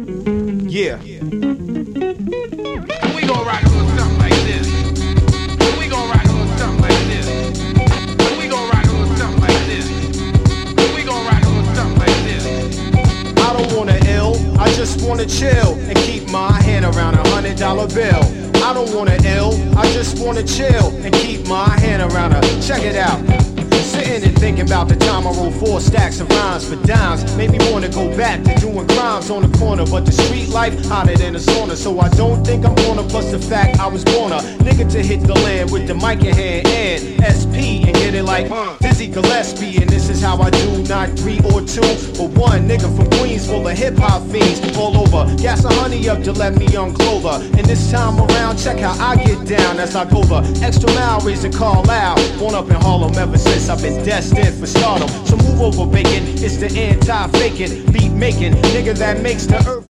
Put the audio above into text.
Yeah. We gon' rock a little something like this. We gon' rock a little something like this. We gon' rock a little something like this. We gon' rock a little something like this. I don't wanna ill, I just wanna chill and keep my hand around $100 bill. I don't wanna ill, I just wanna chill and keep my hand around a. Check it out. Sitting and thinking about the time I wrote 4 stacks of rhymes for dimes made me wanna go back to doing crimes on the corner. But the street life hotter than a sauna, so I don't think I'm gonna bust the fact I was born a nigga to hit the land with the mic in hand and SP and get it like Dizzy Gillespie. And this is how I do, not 3 or 2, but 1 nigga from Queens full of hip hop fiends all over. Gas a honey up to let me young Clover. And this time around, check how I get down as I go the extra mile, raising call loud. Born up in Harlem ever since I've been destined for stardom. So move over, bacon. It's the anti-faking, beat making nigga that makes the earth.